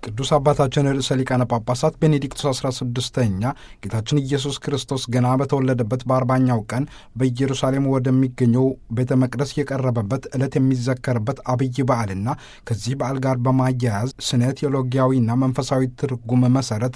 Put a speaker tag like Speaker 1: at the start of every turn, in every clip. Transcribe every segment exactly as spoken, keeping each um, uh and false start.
Speaker 1: ቅዱስ አባታችን ርዕሰ ሊቃነ ጳጳሳት ቤኔዲክቶስ አስራ ስድስተኛ ጌታችን ኢየሱስ ክርስቶስ ገና በተወለደበት በአርባኛው ቀን በኢየሩሳሌም ወደሚገኘው ቤተ መቅደስ የቀረበበት ዕለት የሚዘከርበት አብይ በዓልና ከዚህ በዓል ጋር በማያያዝ ስነ ቴዎሎጊያዊና መንፈሳዊ ትርጉም መሠረት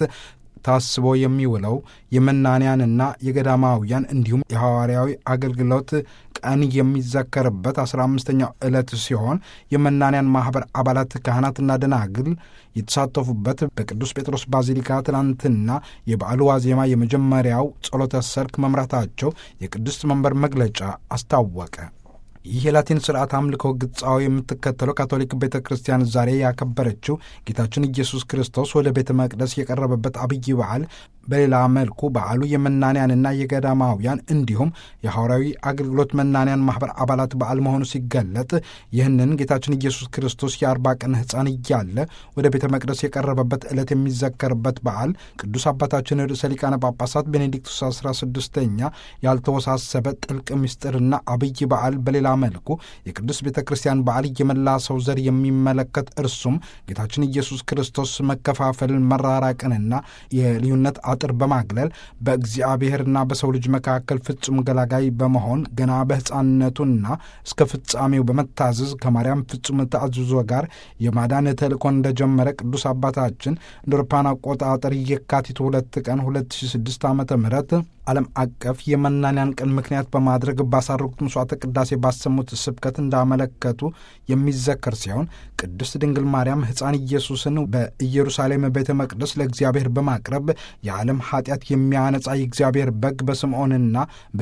Speaker 1: ታስቦ የሚውለው የመናንያንና የገዳማውያን እንዲሁም የሐዋርያዊ አገልግሎት ቀን የሚዘከርበት አስራ አምስተኛው ዕለት ሲሆን የመናንያን ማኅበር አባላት ካህናትና ደናግል የተሳተፉበት በቅዱስ ጴጥሮስ ባዚሊካ ትናንትና የበዓሉ ዋዜማ የመጀመሪያው ጸሎተ ሰርክ መምራታቸው የቅድስት መንበር መግለጫ አስታወቀ። ይህ የላቲን ሥርዓት አምልኮ ግጻዊ የምትከተለው ካቶሊክ ቤተ ክርስቲያን ዛሬ ያከበረችው ጌታችን ኢየሱስ ክርስቶስ ወደ ቤተ መቅደስ የቀረበበት አብይ በዓል በሌላ መልኩ በዓሉ የመናንያንና የገዳማውያን እንዲሁም የሐዋርያዊ አገልግሎት መናንያን ማኅበር አባላት በዓል መሆኑ ሲገለጥ ይህንን ጌታችን ኢየሱስ ክርስቶስ የአርባ ቀን ሕፃን እያለ ወደ ቤተ መቅደስ የቀረበበት ዕለት የሚዘከርበት በዓል ቅዱስ አባታችን ርዕሰ ሊቃነ ጳጳሳት ቤኔዲክቶስ አስራ ስድስተኛ ያልተወሳሰበ ጥልቅ ምስጢርና አብይ በዓል በሌላ መልኩ የቅዱስ ቤተ ክርስቲያን በዓል የመላ ሰው ዘር የሚመለከት እርሱም ጌታችን ኢየሱስ ክርስቶስ መከፋፈልን፣ መራራቅንና የልዩነት አጥር በማግለል በእግዚአብሔርና በሰው ልጅ መካከል ፍጹም ገላጋይ በመሆን ገና በሕፃንነቱና እስከ ፍጻሜው በመታዘዝ ከማርያም ፍጹም ተአዝዞ ጋር የማዳን ተልእኮ እንደጀመረ ቅዱስ አባታችን እንደ አውሮፓውያን አቆጣጠር የካቲት ሁለት ቀን ሁለት ሺህ ስድስት ዓመተ ምህረት ዓለም አቀፍ የመናንያን ቀን ምክንያት በማድረግ ባሳረጉት ምሥዋዕተ ቅዳሴ ባሰሙት ስብከት እንዳመለከቱ የሚዘከር ሲሆን ቅድስት ድንግል ማርያም ሕፃን ኢየሱስን በኢየሩሳሌም ቤተ መቅደስ ለእግዚአብሔር በማቅረብ የዓለም ኃጢአት የሚያነጻ የእግዚአብሔር በግ በስምዖንና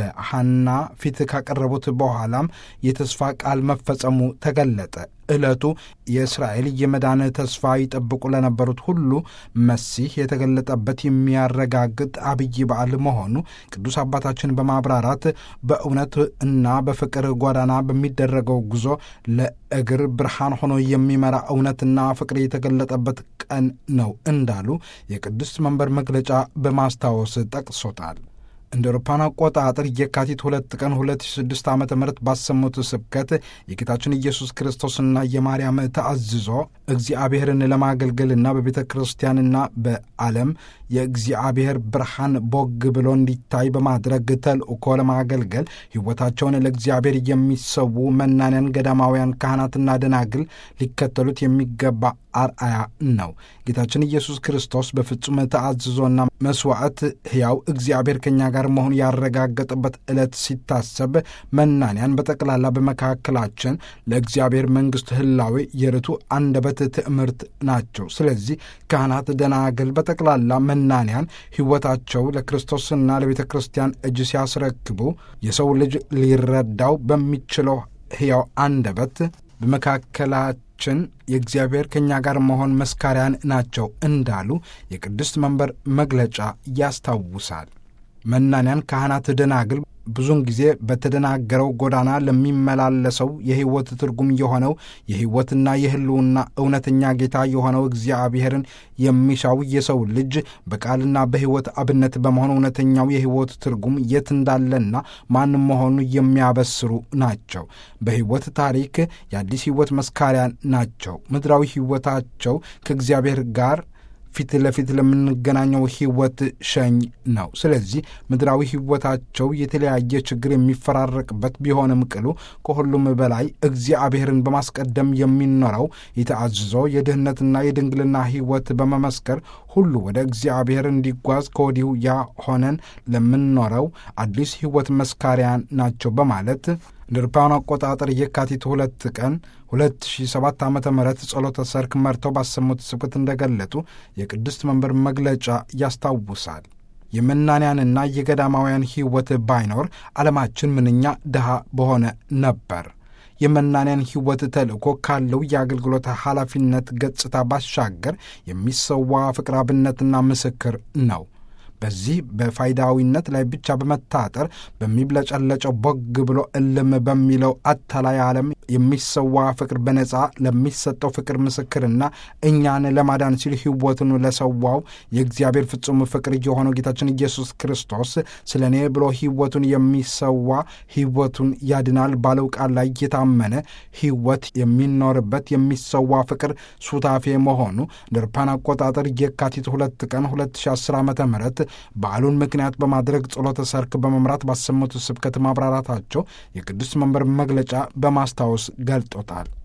Speaker 1: በሐና ፊት ካቀረቡት በኋላም የተስፋ ቃል መፈጸሙ ተገለጠ። ዕለቱ የእስራኤል የመዳን ተስፋ ይጠብቁ ለነበሩት ሁሉ መሲህ የተገለጠበት የሚያረጋግጥ አብይ በዓል መሆኑ ቅዱስ አባታችን በማብራራት በእውነት እና በፍቅር ጎዳና በሚደረገው ጉዞ ለእግር ብርሃን ሆኖ የሚመራ እውነትና ፍቅር የተገለጠበት ቀን ነው እንዳሉ የቅድስት መንበር መግለጫ በማስታወስ ጠቅሶታል። እንደ አውሮፓውያን አቆጣጠር የካቲት ሁለት ቀን ሁለት ሺህ ስድስት ዓመተ ምህረት ባሰሙት ስብከት የጌታችን ኢየሱስ ክርስቶስና የማርያም ተአዝዞ እግዚአብሔርን ለማገልገልና በቤተ ክርስቲያንና በዓለም የእግዚአብሔር ብርሃን ቦግ ብሎ እንዲታይ በማድረግ ተልእኮ ለማገልገል ሕይወታቸውን ለእግዚአብሔር የሚሰዉ መናንያን ገዳማውያን ካህናትና ደናግል ሊከተሉት የሚገባ አርአያ ነው። ጌታችን ኢየሱስ ክርስቶስ በፍጹም ተአዝዞና መስዋዕት ሕያው እግዚአብሔር ከኛ ጋር መሆኑ ያረጋገጠበት ዕለት ሲታሰብ መናንያን በጠቅላላ በመካከላችን ለእግዚአብሔር መንግሥት ህላዌ የርቱ አንደበት ትምህርት ናቸው። ስለዚህ ካህናት፣ ደናግል በጠቅላላ መናንያን ሕይወታቸው ለክርስቶስና ለቤተ ክርስቲያን እጅ ሲያስረክቡ የሰው ልጅ ሊረዳው በሚችለው ሕያው አንደበት በመካከላችን የእግዚአብሔር ከኛ ጋር መሆን መስካሪያን ናቸው እንዳሉ የቅድስት መንበር መግለጫ ያስታውሳል። መናንያን ካህናት፣ ደናግል ብዙውን ጊዜ በተደናገረው ጎዳና ለሚመላለሰው የሕይወት ትርጉም የሆነው የሕይወትና የሕልውና እውነተኛ ጌታ የሆነው እግዚአብሔርን የሚሻው የሰው ልጅ በቃልና በሕይወት አብነት በመሆኑ እውነተኛው የሕይወት ትርጉም የት እንዳለና ማንም መሆኑ የሚያበስሩ ናቸው። በሕይወት ታሪክ የአዲስ ሕይወት መስካሪያን ናቸው። ምድራዊ ሕይወታቸው ከእግዚአብሔር ጋር ፊት ለፊት ለምንገናኘው ሕይወት ሸኝ ነው። ስለዚህ ምድራዊ ሕይወታቸው የተለያየ ችግር የሚፈራረቅበት ቢሆንም ቅሉ ከሁሉም በላይ እግዚአብሔርን በማስቀደም የሚኖረው የተአዝዞ የድህነትና የድንግልና ሕይወት በመመስከር ሁሉ ወደ እግዚአብሔር እንዲጓዝ ከወዲሁ ያ ሆነን ለምንኖረው አዲስ ሕይወት መስካሪያን ናቸው በማለት እንደ አውሮፓውያን አቆጣጠር የካቲት ሁለት ቀን ሁለት ሺህ ሰባት ዓመተ ምህረት ጸሎተ ሰርክ መርተው ባሰሙት ስብከት እንደገለጡ የቅድስት መንበር መግለጫ ያስታውሳል። የመናንያንና የገዳማውያን ሕይወት ባይኖር ዓለማችን ምንኛ ድሃ በሆነ ነበር። የመናንያን ሕይወት ተልእኮ ካለው የአገልግሎት ኃላፊነት ገጽታ ባሻገር የሚሰዋ ፍቅር አብነትና ምስክር ነው። በዚህ በፋይዳዊነት ላይ ብቻ በመታጠር በሚብለጨለጨው ቦግ ብሎ እልም በሚለው አታላይ ዓለም የሚሰዋ ፍቅር በነጻ ለሚሰጠው ፍቅር ምስክርና እኛን ለማዳን ሲል ሕይወቱን ለሰዋው የእግዚአብሔር ፍጹም ፍቅር የሆነው ጌታችን ኢየሱስ ክርስቶስ ስለ እኔ ብሎ ሕይወቱን የሚሰዋ ሕይወቱን ያድናል ባለው ቃል ላይ የታመነ ሕይወት የሚኖርበት የሚሰዋ ፍቅር ሱታፌ መሆኑ ድርፓን አቆጣጠር የካቲት ሁለት ቀን ሁለት ሺህ አስር ዓመተ ምህረት በዓሉን ምክንያት በማድረግ ጸሎተ ሰርክ በመምራት ባሰሙት ስብከት ማብራራታቸው የቅዱስ መንበር መግለጫ በማስታወስ ገልጦታል።